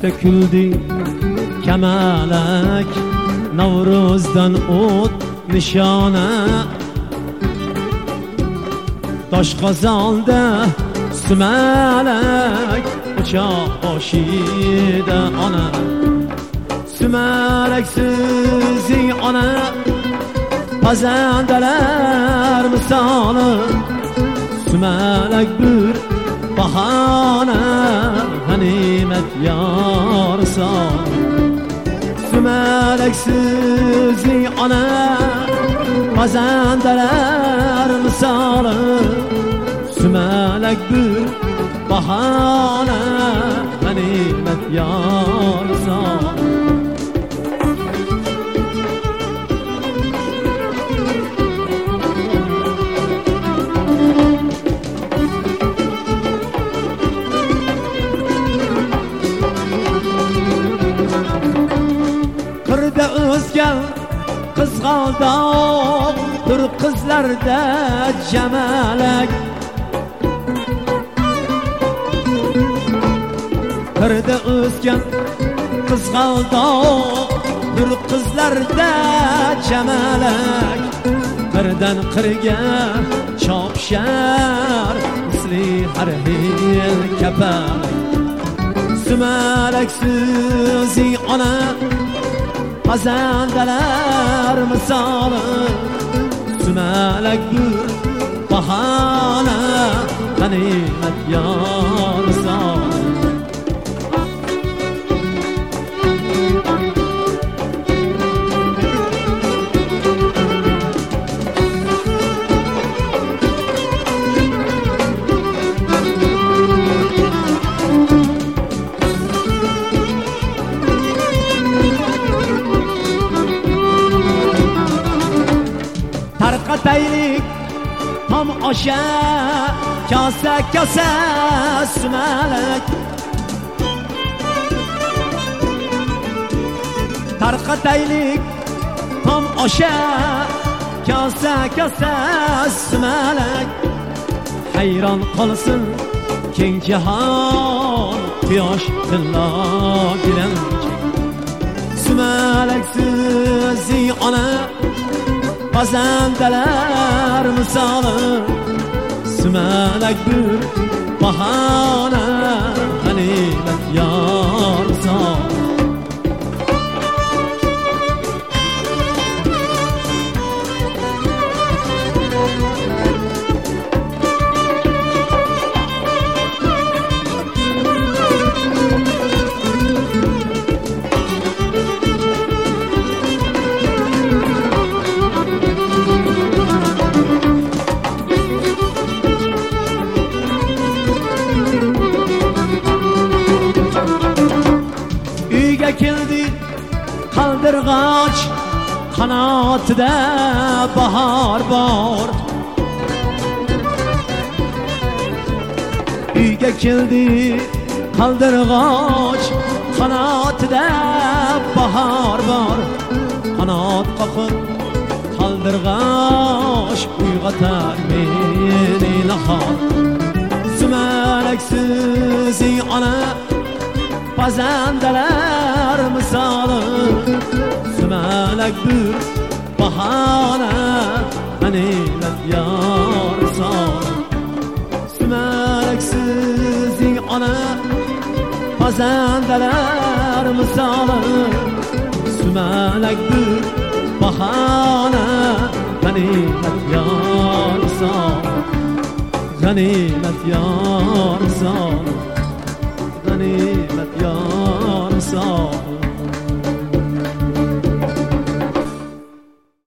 döküldü kemelek, Navruz'dan ot nişane. Taş kazalda sümelek, uçak başıydı ana. Sümelek sizi ana, pazendeler misalı. Sümelek bir bahane, ganimet yarsa. Sümelek sizi ana, pazendeler misalı. Sümelek bir bahane, ganimet yarsa. Kırda özgen kızgalda, bir kızlarda cemelek. Kırda özgen kızgalda, bir kızlarda cemelek. Kırdan kırga çapşar, misli her hil kepelek. Sümelek sizi ana, pazendeler misalı. Sümelek bir bahane, ganimet yarsa. Tarqataylik tam oşa, kase kase sümelek. Tarqataylik tam oşa, kase kase sümelek. Hayron qolsin keng jahon, quyosh tillo bilanchik. Sümelek sizi ona, pazendeler misalı. Sümelek bir bahane, ganimet yarsa. Keldi kaldırgaç, kanatida bahar bor. Uyga keldi kaldırgaç, kanatida bahar bor. Kanat qoqib kaldırgaç, uyg'otar meni nahor. Sümelek sizi ona, pazendeler misalı. Sümelek bir bahane, ganimet yarsa. Sümelek sizi ana, pazendeler misalı. Sümelek bir bahane, ganimet yarsa. Ganimet yarsa, ganimet yarsa.